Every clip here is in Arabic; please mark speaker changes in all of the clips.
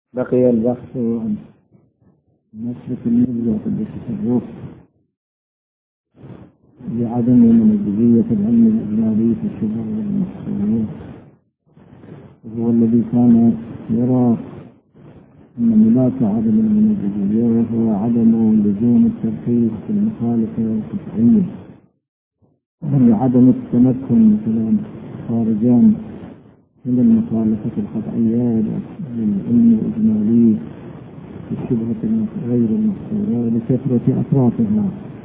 Speaker 1: بقي البحث عن مسلك النبذة في التصرف لعدم منجزية العلم الإجمالي في الشبه والمحصولية، وهو الذي كان يرى أن ملاك عدم المنجزية وهو عدم لزوم الترخيص في المخالفة القطعية، وهي عدم التمكن مثلا خارجان من المخالفة القطعية للعلم الإجمالي في الشبهة غير المحصولة لكثرة أطرافها.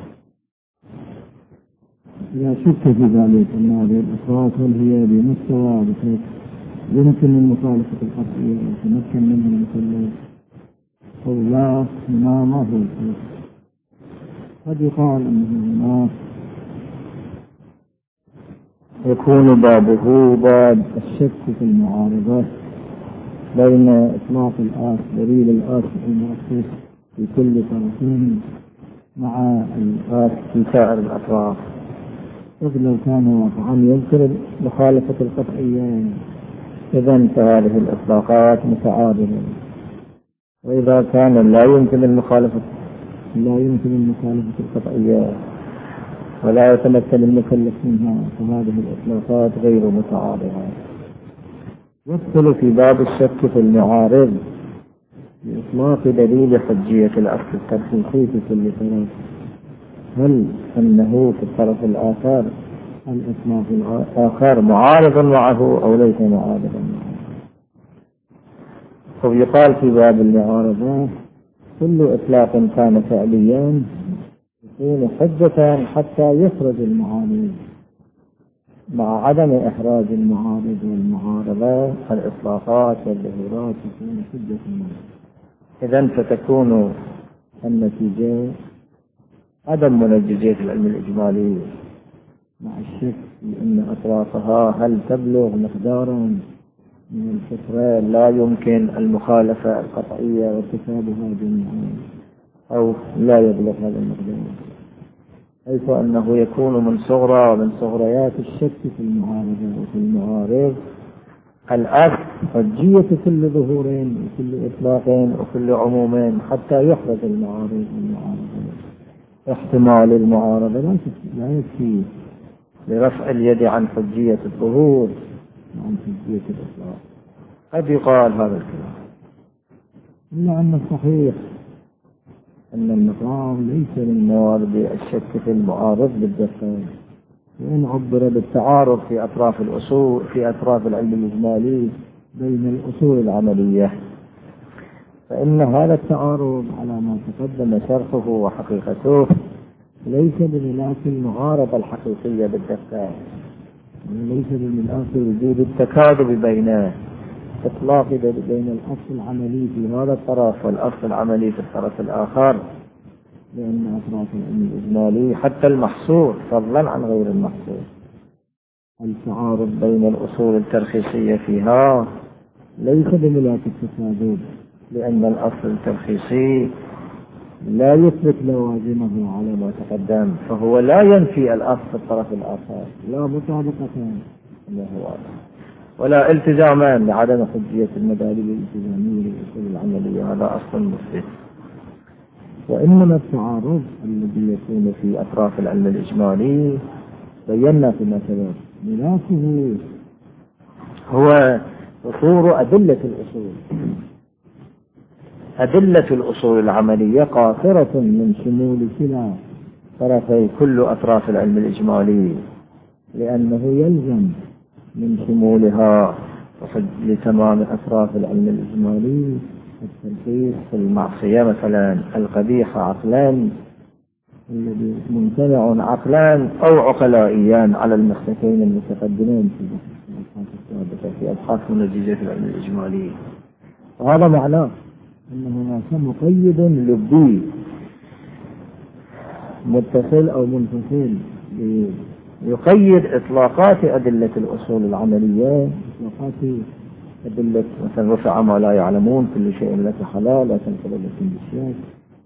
Speaker 1: لا شك في ذلك أن هذه الأطراف هي بمستوى بحيث يمكن المخالفة القطعية ويتمكن منها المكلف أو لا، ما هو الفرق. قد يقال أنه هناك يكون بابه باب الشك في المعارضة بين إطلاق دليل الآس المؤسس في كل طرفين مع الآس في سائر الأطراف، إذ لو كان واقعا يذكر مخالفة القطعية إذن فهذه الإطلاقات متعارضة، وإذا كان لا يمكن المخالفة القطعية ولا يتمكن المكلف منها فهذه الإطلاقات غير متعارضة. يدخل في باب الشك في المعارض بإطلاق دليل حجية الأصل الترخيصي في كل طرف، هل أنه في الطرف الآخر الإطلاق الآخر معارض معه أو ليس معارضا معه؟ فيقال في باب المعارضة كل إطلاق كان فعليا يكون حجة حتى يخرج المعارض، مع عدم إحراج المعارض والمعارضة الإطلاقات والظهورات تكون حجة معه. إذن فتكون النتيجة عدم منجزية العلم الإجمالي مع الشك في أن أطرافها هل تبلغ مقدارا من الفطرة لا يمكن المخالفة القطعية وارتكابها جميعا أو لا يبلغ هذا المقدار، حيث أنه يكون من صغريات الشك في المعارضة وفي المعارض الأصل حجية كل ظهورين وكل إطلاقين وكل عمومين حتى يحرز المعارض والمعارضة. احتمال المعارضة لا يكفي لرفع اليد عن حجية الظهور وعن حجية الإطلاق. قد يقال هذا الكلام، إلا أن الصحيح أن المقام ليس من موارد الشك في المعارض بالدفع، وإن عبر بالتعارض في أطراف الأصول في أطراف العلم الإجمالي بين الأصول العملية، فإن هذا التعارض على ما تقدم شرحه وحقيقته ليس بملاك المعارضة الحقيقية بالدفع، ليس بملاك وجود التكاذب بين إطلاق بين الأصل العملي في هذا الطرف والأصل العملي في الطرف الآخر، لأن أطراف العلم الإجمالي حتى المحصور فضلا عن غير المحصور التعارض بين الأصول الترخيصية فيها ليس بملاك التكاذب، لأن الأصل الترخيصي لا يثبت لوازمه على ما تقدم، فهو لا ينفي الأصل في الطرف الآخر، لا مطابقة له ولا التزاما لعدم حجية المدارج الالتزامية للأصول العملية، هذا أصل مثبت. وإنما التعارض الذي يكون في أطراف العلم الإجمالي بينا فيما سبق ملاكه هو قصور أدلة الأصول العملية قاصرة من شمول كلا طرفي كل أطراف العلم الإجمالي، لأنه يلزم من شمولها لتمام أطراف العلم الإجمالي الترخيص في المعصية مثلا القبيحة عقلان الذي ممتنع عقلان أو عقلائيان على المخطئين المتقدمين في الأبحاث السابقة في أبحاث منجزة العلم الإجمالي. وهذا معناه أن هناك مقيد لبي متصل أو منفصل يقيد إطلاقات أدلة الأصول العملية، إطلاقات أدلة مثلا رفع ما لا يعلمون كل شيء لك حلال لا تنقل لكم بالشيء،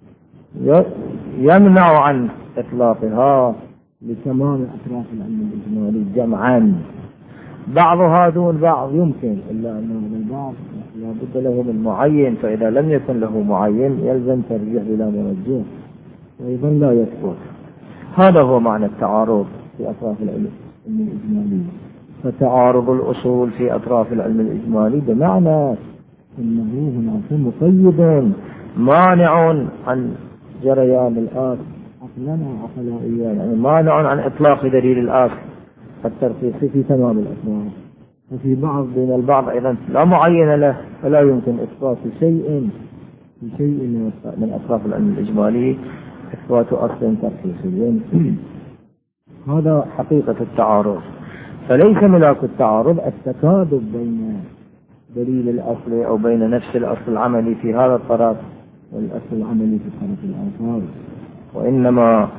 Speaker 1: يمنع عن إطلاقها لتمام أطراف العلم الإجمالي جمعا بعضها دون بعض يمكن، إلا أنه من البعض لا بد له من معين، فإذا لم يكن له معين يلزم ترجيح بلا مرجح، وأيضا لا يثبت. هذا هو معنى التعارض في أطراف العلم الإجمالي. فتعارض الأصول في أطراف العلم الإجمالي بمعنى إنه هناك مقيد مانع عن جريان الآخر عقلا وعقلائيا، يعني مانع عن إطلاق دليل الآخر الترخيص في تمام الأطراف. وفي بعض من البعض أيضا لا معين له، فلا يمكن إثبات شيء من أطراف العلم الإجمالي إثبات أصل ترخيصي. هذا حقيقة التعارض. فليس ملاك التعارض التكاذب بين دليل الأصل أو بين نفس الأصل العملي في هذا الطرف والأصل العملي في الطرف الآخر، وإنما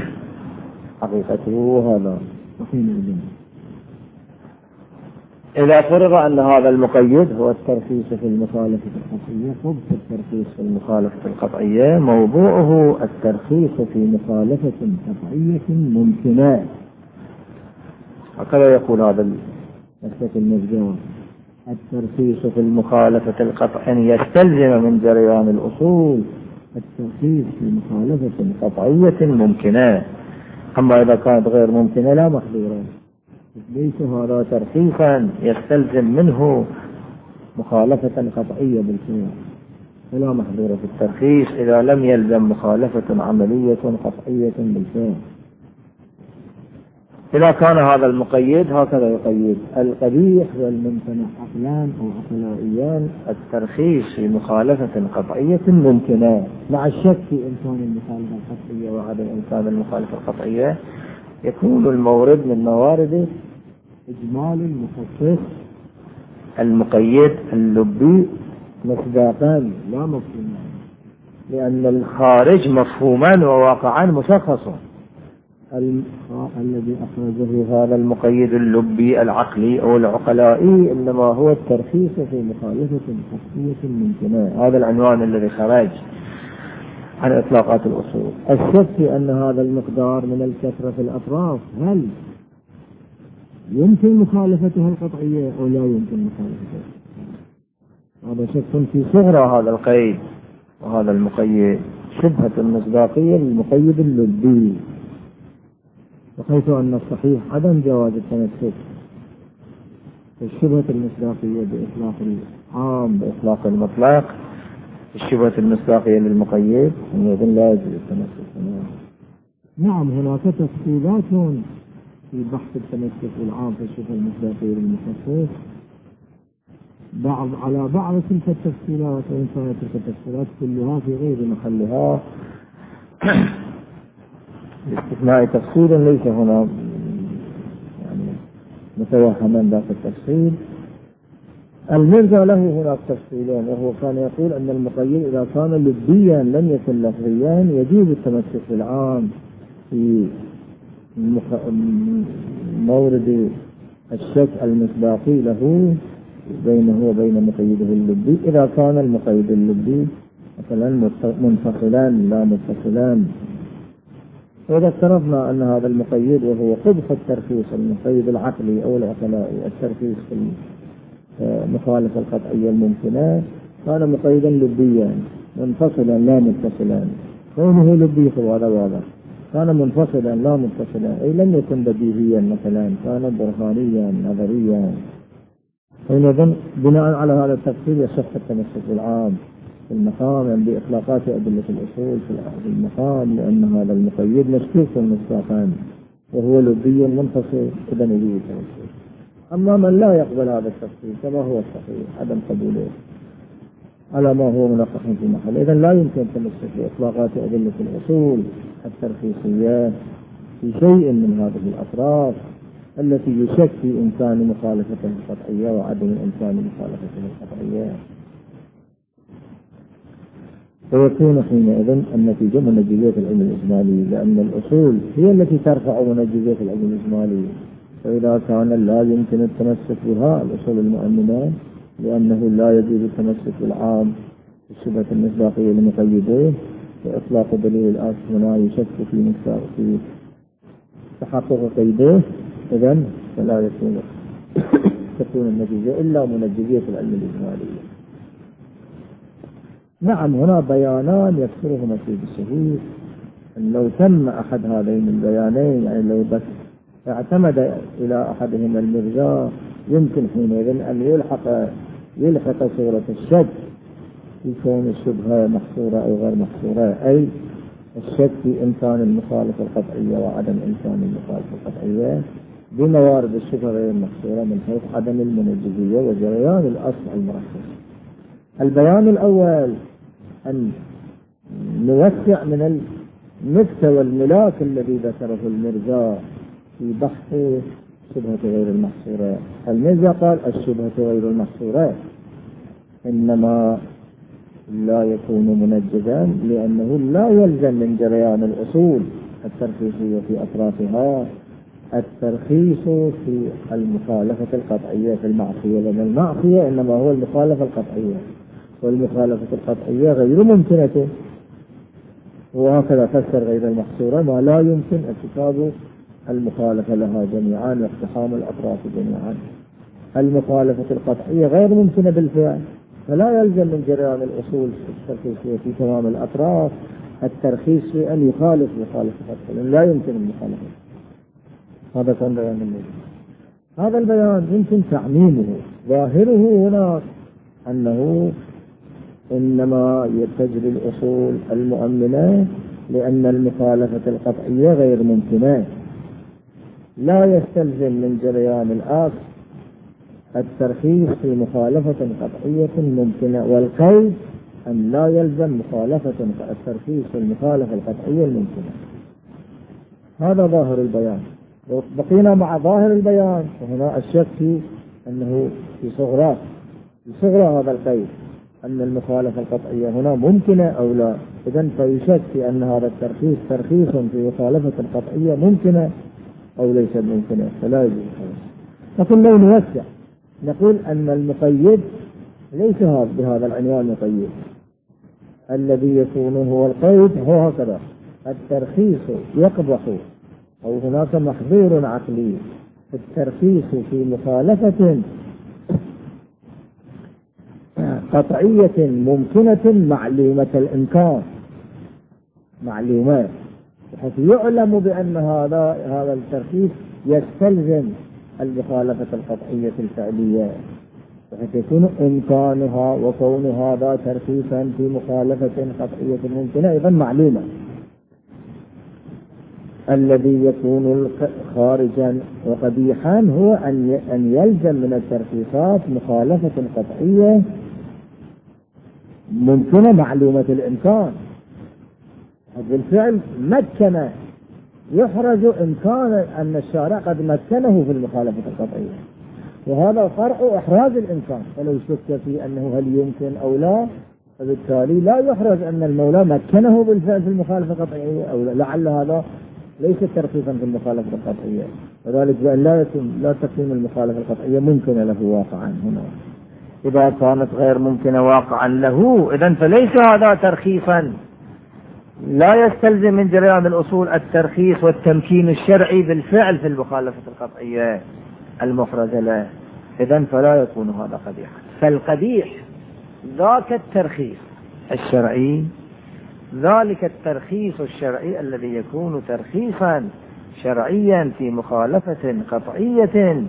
Speaker 1: حقيقته هذا. وحينئذ إذا فرض أن هذا المقيد هو الترخيص في المخالفة القطعية، قبح الترخيص في المخالفة القطعية موضوعه الترخيص في مخالفة قطعية ممكنة، هكذا يقول هذا المسلك المجدور. الترخيص في المخالفة القطعية يستلزم من جريان الأصول الترخيص في مخالفة قطعية ممكنة، أما إذا كانت غير ممكنة لا محظورة. ليس هذا ترخيصا يستلزم منه مخالفة قطعية بالفعل، فلا محظورة في الترخيص إذا لم يلزم مخالفة عملية قطعية بالفعل. إذا كان هذا المقيد هكذا يقيد القبيح والممتنع عقلان أو عقلائيان الترخيص في مخالفة قطعية ممكنة، مع الشك في إمكان المخالفة القطعية وعدم إمكان المخالفة القطعية. يكون المورد من موارد إجمال المخصص المقيد اللبي مصداقا لا مفهوما، لأن الخارج مفهوما وواقعا مشخصا. الذي أخرجه هذا المقيد اللبي العقلي أو العقلائي إنما هو الترخيص في مخالفة قطعية ممكنة، هذا العنوان الذي خرج عن إطلاقات الأصول. الشك في أن هذا المقدار من الكثرة في الأطراف هل يمكن مخالفته القطعية أو لا يمكن مخالفته، هذا شك في صغر هذا القيد وهذا المقيد، شبهة المصداقية للمقيد اللبي، وحيث أن الصحيح عدم جواز التمسك الشبهة المصداقية بإطلاق العام بإطلاق المطلق، الشبهة المصداقية للمقيد أن لا يجوز التمسك. نعم هناك تفصيلات في بحث التمسك العام في الشبهة المصداقية للمخصص على بعض تلك التفصيلات، وإن كانت تلك التفصيلات كلها في غير محلها باستثناء تفصيل ليس هنا يعني متوهما ذاك التفصيل. المرجع له هناك تفصيلين، وهو كان يقول أن المقيد إذا كان لبيا لم يكن لفظيا يجوز التمسك بالعام في مورد الشك المصداقي له بينه وبين مقيده اللبي، إذا كان المقيد اللبي مثلا منفصلان لا متصلان. وإذا افترضنا أن هذا المقيد وهو قبح الترخيص المقيد العقلي أو العقلائي الترخيص في المخالفة القطعية الممكنة كان مقيدا لبيا منفصلا لا متصلا، كونه لبي هذا واضح، كان منفصلا لا متصلا أي لم يكن بديهيا مثلا، كان برهانيا نظريا. حينئذ بناء على هذا التفصيل يصح التمسك بالعام في المقام يعني بإطلاقات أدلة الأصول في المقام، لأن هذا المقيد مشكوك مصداقا وهو لبي منفصل إذا يجوز التمسك. أما من لا يقبل هذا التفصيل كما هو الصحيح عدم قبوله على ما هو منقح في محل، إذا لا يمكن التمسك بإطلاقات أدلة الأصول الترخيصية في شيء من هذه الأطراف التي يشك في إمكان مخالفته القطعية وعدم إمكان مخالفته القطعية. فيكون حينئذ النتيجة من نتيجة العلم الإجمالي، لأن الأصول هي التي ترفع من نتيجة العلم الإجمالي. فإذا كان لا يمكن التمسك بها الأصول المؤمنة لأنه لا يجوز التمسك بالعام الشبهة المصداقية لمقيديه وإطلاق دليل الآخر ولا يشك في تحقق قيده، إذن فلا يكون تكون النتيجة إلا منجزية العلم الإجمالية. نعم هنا بيانان يكثرهما فيه بالسهول، أن لو تم أحد هذين البيانين، يعني لو بس اعتمد إلى أحدهما المرجاء، يمكن حينئذ أن يلحق صورة الشك في كون الشبهة محصورة أو غير محصورة، أي الشك في إمكان المخالفة القطعية وعدم إمكان المخالفة القطعية بموارد الشبهة غير المحصورة من حيث عدم المنجزية وجريان الأصل المركز. البيان الأول أن نوسع من المستوى الملاك الذي ذكره المرجاء في بحث شبهة غير المحصورة. المرجاء قال الشبهة غير المحصورة إنما لا يكون منجزا لأنه لا يلزم من جريان الأصول الترخيصية في أطرافها الترخيص في المخالفة القطعية في المعصية، لأن المعصية إنما هو المخالفة القطعية، والمخالفة القطعية غير ممكنة. وهكذا فسر غير المحصورة ما لا يمكن ارتكاب المخالفة لها جميعا واقتحام الأطراف جميعا. المخالفة القطعية غير ممكنة بالفعل، فلا يلزم من جريان الأصول الترخيصية في تمام الأطراف الترخيص في أن يخالف مخالفة قطعية، لا يمكن المخالفة. هذا كان بيان النبي. هذا البيان يمكن تعميمه، ظاهره هنا أنه إنما تجري الأصول المؤمنة لأن المخالفة القطعية غير ممكنة، لا يستلزم من جريان الأصل الترخيص في مخالفة قطعية ممكنة، والقيد أن لا يلزم مخالفة الترخيص في المخالفة القطعية الممكنة. هذا ظاهر البيان. بقينا مع ظاهر البيان، وهنا الشك في أنه في صغرى هذا القيد أن المخالفة القطعية هنا ممكنة أو لا. إذن فيشك في أن هذا الترخيص ترخيص في مخالفة القطعية ممكنة أو ليس ممكنة، فلا يجوز. لكن لو نوسع نقول أن المقيد ليس بهذا العنوان مقيد، الذي يكون هو القيد هو هكذا: الترخيص يقبح أو هناك محظور عقلي في الترخيص في مخالفة قطعية ممكنة معلومة الإمكان، معلومات بحيث يعلم بأن هذا الترخيص يستلزم المخالفة القطعية الفعلية، بحيث يكون إمكانها وكون هذا ترخيصا في مخالفة قطعية ممكنة أيضا معلومة. الذي يكون خارجا وقبيحا هو أن يلزم من الترخيصات مخالفة قطعية ممكنة معلومة الإمكان. بالفعل مكن، يحرز إمكان أن الشارع قد مكنه في المخالفة القطعية، وهذا فرع إحراز الإمكان. فلو شك في أنه هل يمكن أو لا، فبالتالي لا يحرز أن المولى مكنه بالفعل في المخالفة القطعية أو لا، لعل هذا ليس ترخيصا في المخالفة القطعية، وذلك بأن لا تكون المخالفة القطعية ممكنة له واقعا. هنا إذا كانت غير ممكنة واقعا له، إذن فليس هذا ترخيصا، لا يستلزم من جريان الأصول الترخيص والتمكين الشرعي بالفعل في المخالفة القطعية المفرزة له، إذن فلا يكون هذا قبيحا. فالقبيح ذاك الترخيص الشرعي، ذلك الترخيص الشرعي الذي يكون ترخيصا شرعيا في مخالفة قطعية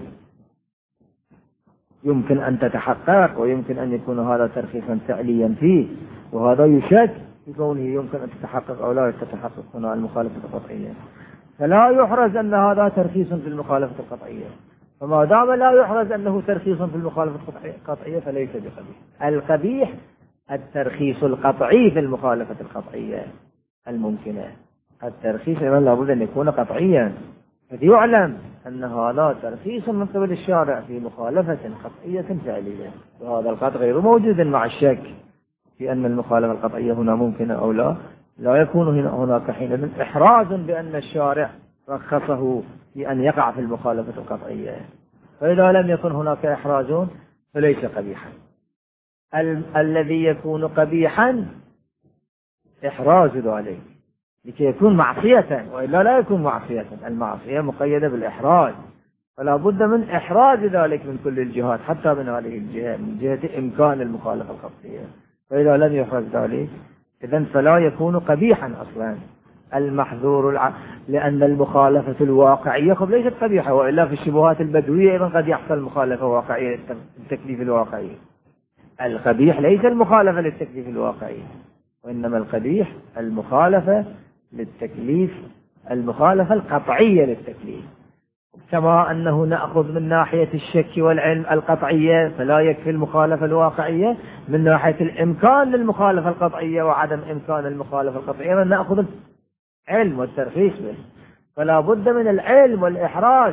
Speaker 1: يمكن أن تتحقق، ويمكن أن يكون هذا ترخيصا فعليا فيه، وهذا يشك في كونه يمكن أن تتحقق أو لا تتحقق هنا المخالفة القطعية، فلا يحرز أن هذا ترخيص في المخالفة القطعية. فما دام لا يحرز أنه ترخيص في المخالفة القطعية فليس بقبيح. القبيح الترخيص القطعي في المخالفة القطعية الممكنة. الترخيص إذن لابد أن يكون قطعيا، إذ يعلم أن هذا ترخيص من قبل الشارع في مخالفة قطعية فعلية، وهذا القطع غير موجود مع الشك في أن المخالفة القطعية هنا ممكنة أو لا يكون هناك حينئذ إحراز بأن الشارع رخصه في أن يقع في المخالفة القطعية. فإذا لم يكن هناك إحراز فليس قبيحا. الذي يكون قبيحا إحراز ذلك لكي يكون معصية، وإلا لا يكون معصية. المعصية مقيدة بالإحراز، فلا بد من إحراز ذلك من كل الجهات، حتى من هذه الجهة، من جهة إمكان المخالفة القطعية. فإذا لم يحرز ذلك إذن فلا يكون قبيحا أصلا المحظور لأن المخالفة الواقعية ليست قبيحة، وإلا في الشبهات البدوية أيضا قد يحصل مخالفة واقعية للتكليف الواقعي. القبيح ليس المخالفة للتكليف الواقعي، وإنما القبيح المخالفة للتكليف، المخالفة القطعية للتكليف. كما أنه نأخذ من ناحية الشك والعلم القطعية فلا يكفي المخالفة الواقعية، من ناحية الإمكان للمخالفة القطعية وعدم إمكان المخالفة القطعية نأخذ العلم والترخيص به. فلا بد من العلم والإحراز،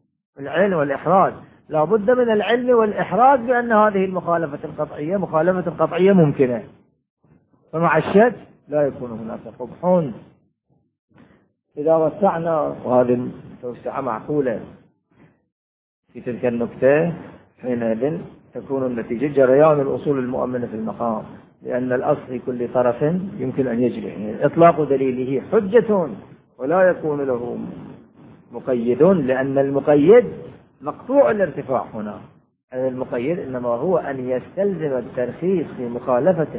Speaker 1: لا بد من العلم والإحراز بأن هذه المخالفة القطعية مخالفة قطعية ممكنة، فمع الشك لا يكون هناك قبح. إذا وسعنا، وهذه توسعة معقولة في تلك النكتة، حينئذ تكون النتيجة جريان الأصول المؤمنة في المقام، لأن الأصل في كل طرف يمكن أن يجري. يعني إطلاق دليله حجة ولا يكون له مقيد، لأن المقيد مقطوع الارتفاع هنا. المقيد إنما هو أن يستلزم الترخيص في مخالفة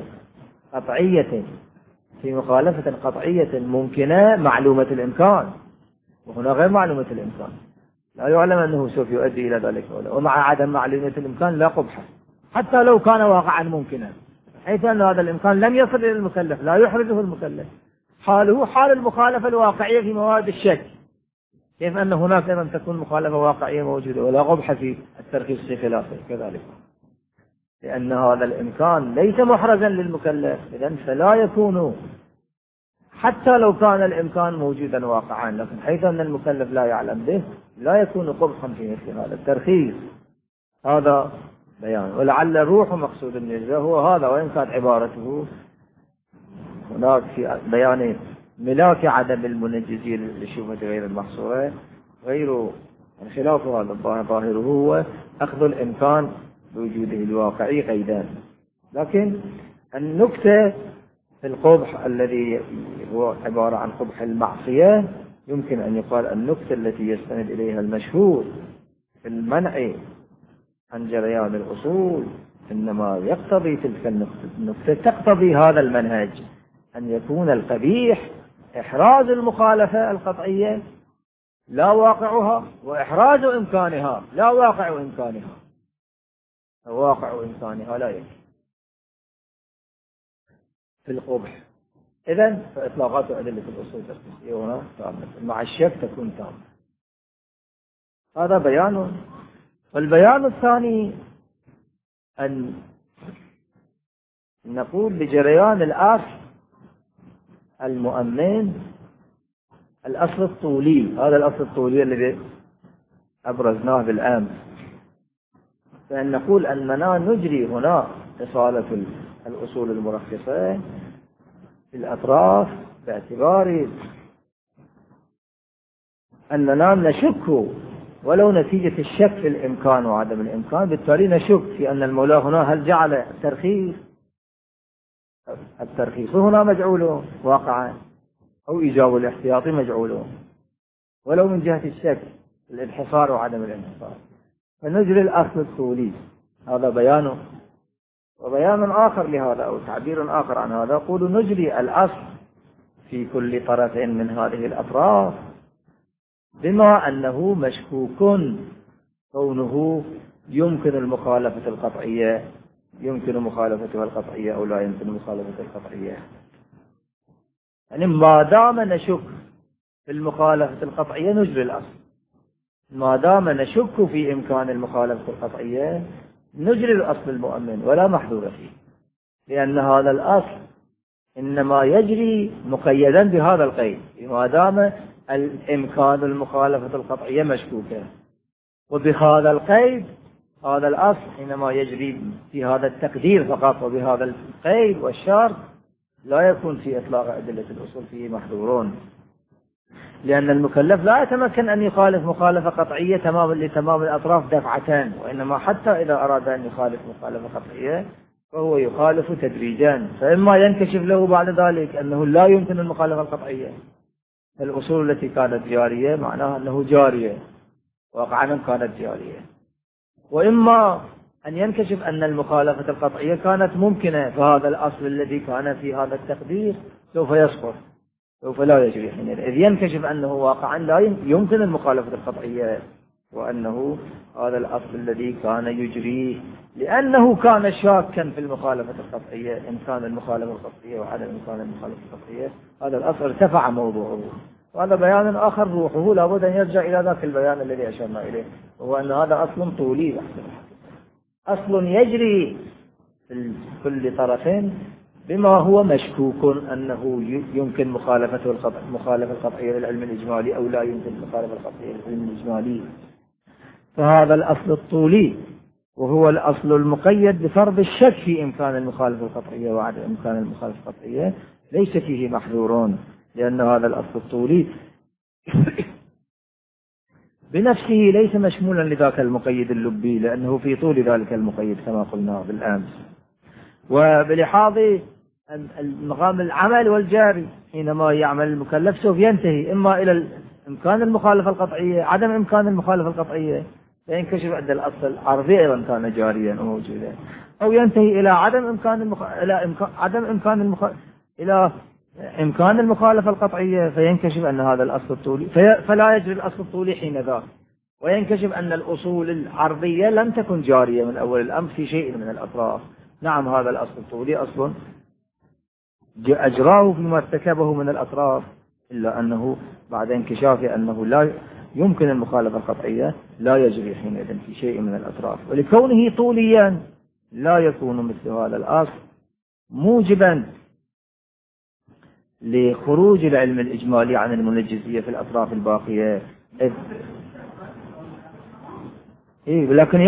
Speaker 1: قطعية ممكنة معلومة الإمكان، وهنا غير معلومة الإمكان، لا يعلم أنه سوف يؤدي إلى ذلك، ومع عدم معلومة الإمكان لا قبح حتى لو كان واقعا ممكنا، حيث أن هذا الإمكان لم يصل إلى المكلف، لا يحرزه المكلف. حاله حال المخالفة الواقعية في مواد الشك، كيف أن هناك أيضا تكون مخالفة واقعية موجودة ولا قبح في الترخيص في خلافه كذلك، لأن هذا الإمكان ليس محرزا للمكلف. إذن فلا يكون، حتى لو كان الإمكان موجودا واقعا، لكن حيث أن المكلف لا يعلم به لا يكون قبحا في مثل هذا الترخيص. هذا بيان، ولعل الروح مقصود النزاع هو هذا، وإن كانت عبارته هناك في بيان ملاك عدم المنجزين للشبهة غير المحصورة غير خلاف هذا ظاهره هو أخذ الإمكان بوجوده الواقعي قيدان. لكن النكتة في القبح الذي هو عبارة عن قبح المعصية، يمكن أن يقال النكتة التي يستند إليها المشهور في المنع عن جريان الأصول، إنما يقتضي تلك النكتة تقتضي هذا المنهج، أن يكون القبيح إحراز المخالفة القطعية لا واقعها، وإحراز إمكانها لا واقع إمكانها. واقع إمكانها لا يكفي في القبح. إذن فإطلاقات أدلة الأصول الترخيصية هنا تامة، مع الشك تكون تامة. هذا بيان. والبيان الثاني أن نقول بجريان الأصل المؤمن، الأصل الطولي، هذا الأصل الطولي الذي أبرزناه بالأمس، فأن نقول أننا نجري هنا إصالة الأصول المرخصة في الأطراف باعتبار أننا نشك ولو نتيجة الشك في الإمكان وعدم الإمكان، بالتالي نشك في أن المولى هنا هل جعل الترخيص هنا مجعول واقعا أو إيجاب الاحتياطي مجعول، ولو من جهة الشك الانحصار وعدم الانحصار، فنجري الأصل الطولي. هذا بيانه. وبيان آخر لهذا أو تعبير آخر عن هذا، يقول نجري الأصل في كل طرف من هذه الأطراف بما أنه مشكوك كونه يمكن المخالفة القطعية، يمكن مخالفتها القطعية أو لا يمكن مخالفتها القطعية. يعني ما دام نشك في المخالفة القطعية نجري الأصل، ما دام نشك في إمكان المخالفة القطعية نجري الأصل المؤمن ولا محذور فيه، لأن هذا الأصل إنما يجري مقيدا بهذا القيد، ما دام الإمكان المخالفة القطعية مشكوكة، وبهذا القيد هذا الأصل حينما يجري في هذا التقدير فقط وبهذا القيد والشرط لا يكون في إطلاق أدلة الأصول فيه محذورون، لأن المكلف لا يتمكن أن يخالف مخالفة قطعية تماما لتمام الأطراف دفعتان، وإنما حتى إذا أراد أن يخالف مخالفة قطعية فهو يخالف تدريجا، فإما ينكشف له بعد ذلك أنه لا يمكن المخالفة القطعية، الأصول التي كانت جارية معناها أنه جارية،
Speaker 2: واقعا كانت جارية، وإما أن ينكشف أن المخالفة القطعية كانت ممكنة، فهذا الأصل الذي كان في هذا التقدير سوف يسقط، سوف لا يجري حينئذ، إذ ينكشف أنه واقعا لا يمكن المخالفة القطعية، وأنه هذا الأصل الذي كان يجريه لأنه كان شاكا في المخالفة القطعية، إمكان المخالفة القطعية وعدم إمكان المخالفة القطعية، هذا الأصل ارتفع موضوعه. وهذا بيان آخر روحه لابد أن يرجع إلى ذاك البيان الذي أشرنا إليه، وهو أن هذا أصل طولي، أصل يجري في كل طرفين بما هو مشكوك أنه يمكن مخالفة القطعية للعلم الإجمالي أو لا يمكن مخالفة القطعية للعلم الإجمالي. فهذا الأصل الطولي وهو الأصل المقيد بفرض الشك في إمكان المخالفة القطعية وعدم إمكان المخالفة القطعية ليس فيه محذورون، لأن هذا الأصل الطولي بنفسه ليس مشمولا لذاك المقيد اللبي، لأنه في طول ذلك المقيد كما قلنا بالأمس. وبلحاظ المقام العمل والجاري حينما يعمل المكلف سوف ينتهي إما إلى إمكان المخالفة القطعية عدم إمكان المخالفة القطعية، فينكشف عند الأصل العرضي أيضا كان جاريا وموجودا، أو ينتهي إلى إلى إمكان المخالفة القطعية، فينكشف أن هذا الأصل الطولي فلا يجري الأصل الطولي حين ذاك، وينكشف أن الأصول العرضية لم تكن جارية من أول الأمر في شيء من الأطراف. نعم هذا الأصل الطولي أصل أجراه فيما ارتكبه من الأطراف، إلا أنه بعد انكشاف أنه لا يمكن المخالفة القطعية لا يجري حينئذ في شيء من الأطراف، ولكونه طوليا لا يكون مثل هذا الأصل موجبا لخروج العلم الإجمالي عن المنجزية في الأطراف الباقية. لكن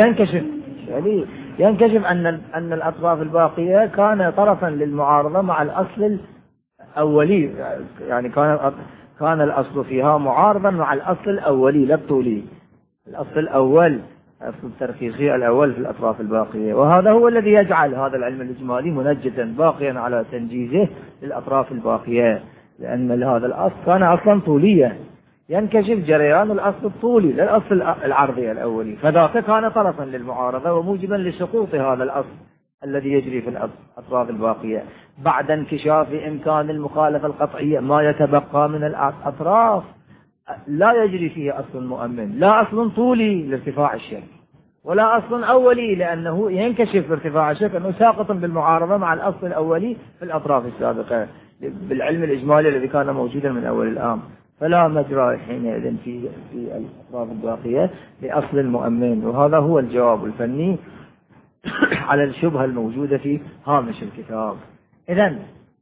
Speaker 2: ينكشف أن الأطراف الباقية كان طرفا للمعارضة مع الأصل الأولي، يعني كان الأصل فيها معارضا مع الأصل الأولي لا الطولي، الأصل الأول أصل الترخيصي الأول في الأطراف الباقية، وهذا هو الذي يجعل هذا العلم الإجمالي منجزا باقيا على تنجيزه للأطراف الباقية، لأن هذا الأصل كان أصلا طوليا، ينكشف جريان الأصل الطولي للأصل العرضي الأولي، فذاك كان طرفا للمعارضة وموجبا لسقوط هذا الأصل الذي يجري في الأطراف الباقية بعد انكشاف إمكان المخالفة القطعية. ما يتبقى من الأطراف لا يجري فيه أصل مؤمن، لا أصل طولي لارتفاع الشك ولا أصل أولي، لأنه ينكشف ارتفاع الشك أنه ساقط بالمعارضة مع الأصل الأولي في الأطراف السابقة بالعلم الإجمالي الذي كان موجودا من أول الأمر، فلا مجرى حينئذ في الأطراف الباقية لأصل مؤمن. وهذا هو الجواب الفني على الشبهة الموجودة في هامش الكتاب. إذن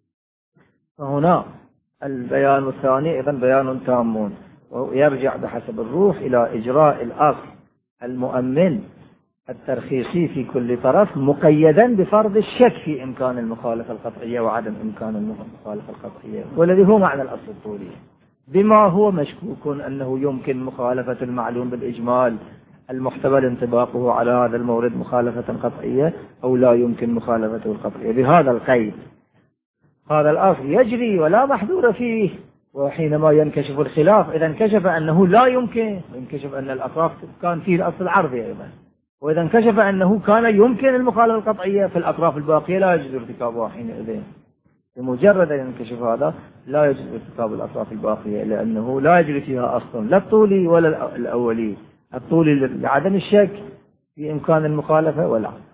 Speaker 2: فهنا البيان الثاني إذن بيان تام، ويرجع بحسب الروح إلى إجراء الأصل المؤمن الترخيصي في كل طرف مقيدا بفرض الشك في إمكان المخالفة القطعية وعدم إمكان المخالفة القطعية، والذي هو معنى الأصل الطولي، بما هو مشكوك أنه يمكن مخالفة المعلوم بالإجمال المحتمل انطباقه على هذا المورد مخالفة قطعية أو لا يمكن مخالفته القطعية بهذا القيد. هذا الأصل يجري ولا محذور فيه، وحينما ينكشف الخلاف إذا انكشف أنه لا يمكن، وينكشف أن الأطراف كان فيه الأصل العرضي أيضا، وإذا انكشف أنه كان يمكن المخالفة القطعية في الأطراف الباقية لا يجوز ارتكابها حينئذ. بمجرد أن ينكشف هذا لا يجوز ارتكاب الأطراف الباقية، لأنه لا يجري فيها أصلا لا الطولي ولا الأولي، الطولي لعدم الشك في إمكان المخالفة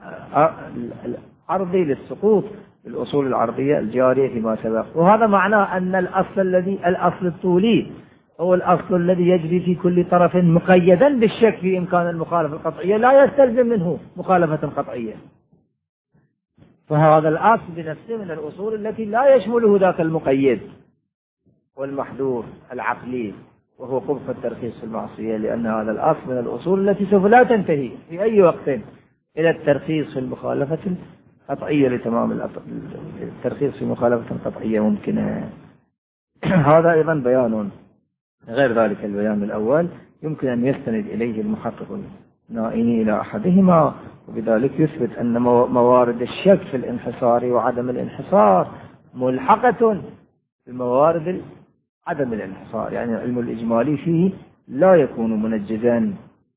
Speaker 2: والعرضي للسقوط الأصول العرضية الجارية فيما سبق. وهذا معناه أن الأصل الطولي هو الأصل الذي يجري في كل طرف مقيدا بالشك في إمكان المخالفة القطعية لا يستلزم منه مخالفة قطعية، فهذا الأصل بنفسه من الأصول التي لا يشمله ذاك المقيد والمحذور العقلي وهو قبح الترخيص في المعصية، لأن هذا الأصل من الأصول التي سوف لا تنتهي في أي وقت إلى الترخيص في المخالفة قطعية لتمام الترخيص في مخالفة قطعية ممكنة. هذا أيضا بيان غير ذلك البيان الأول يمكن أن يستند إليه المحقق النائي إلى أحدهما، وبذلك يثبت أن موارد الشك في الانحصار وعدم الانحصار ملحقة بموارد عدم الانحصار، يعني العلم الإجمالي فيه لا يكون منجزا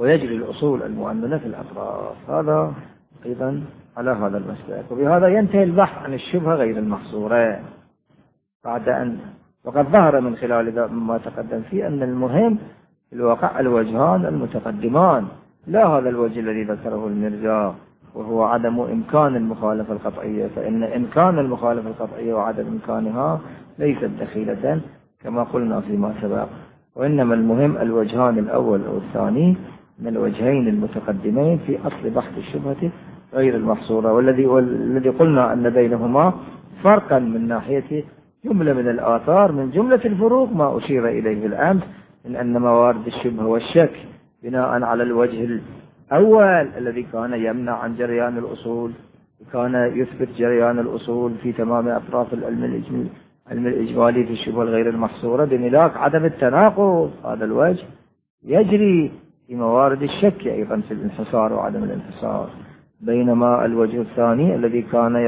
Speaker 2: ويجري الأصول المؤمنة في الأطراف. هذا أيضا على هذا المسلك. وبهذا ينتهي البحث عن الشبهة غير المحصورة، بعد أن وقد ظهر من خلال ما تقدم فيه أن المهم في الواقع الوجهان المتقدمان، لا هذا الوجه الذي ذكره المرزا وهو عدم إمكان المخالفة القطعية، فإن إمكان المخالفة القطعية وعدم إمكانها ليست دخيلة كما قلنا فيما سبق، وإنما المهم الوجهان الأول أو الثاني من الوجهين المتقدمين في أصل بحث الشبهة غير المحصورة، والذي قلنا أن بينهما فرقا من ناحية جملة من الآثار. من جملة الفروق ما أشير إليه الأمس من أن موارد الشبهة والشك بناء على الوجه الأول الذي كان يمنع عن جريان الأصول، كان يثبت جريان الأصول في تمام أطراف العلم الإجمالي في الشبهة الغير المحصورة بملاك عدم التناقض، هذا الوجه يجري في موارد الشك أيضا في الانحصار وعدم الانحصار. بينما الوجه الثاني الذي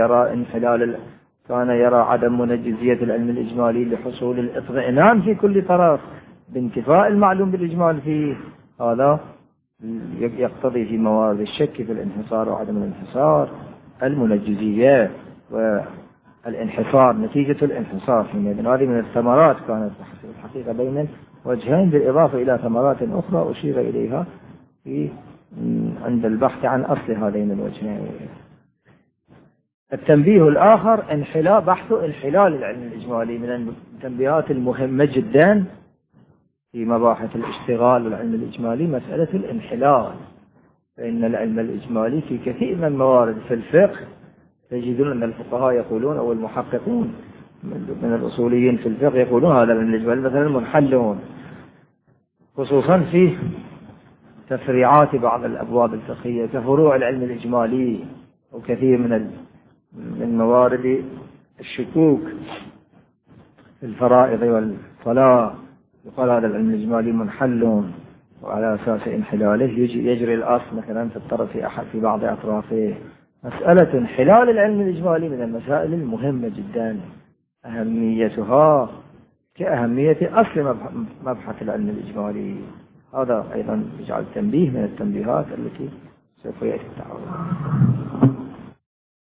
Speaker 2: كان يرى عدم منجزية العلم الإجمالي لحصول الاطمئنان في كل طرف بانتفاء المعلوم بالإجمال فيه، هذا يقتضي في موارد الشك في الانحصار وعدم الانحصار المنجزية والانحصار نتيجة الانحصار. هذه من الثمرات كانت الحقيقة بين الوجهين، بالإضافة إلى ثمرات أخرى أشير إليها عند البحث عن أصل هذين الوجهين. التنبيه الآخر بحث انحلال العلم الإجمالي. من التنبيهات المهمة جدا في مباحث الاشتغال والعلم الإجمالي مسألة الانحلال، فإن العلم الإجمالي في كثير من الموارد في الفقه تجدون أن الفقهاء يقولون أو المحققون من الأصوليين في الفقه يقولون هذا العلم الإجمالي مثلا منحلون، خصوصا في تفريعات بعض الأبواب الفقهية كفروع العلم الإجمالي وكثير من موارد الشكوك في الفرائض والصلاة، يقال هذا العلم الإجمالي منحل، وعلى أساس انحلاله يجري الأصل مثلا في الطرف في بعض أطرافه. مسألة انحلال العلم الإجمالي من المسائل المهمة جدا، أهميتها كأهمية أصل مبحث العلم الإجمالي. هذا أيضا يجعل تنبيه من التنبيهات التي سوف يأتي التعاون.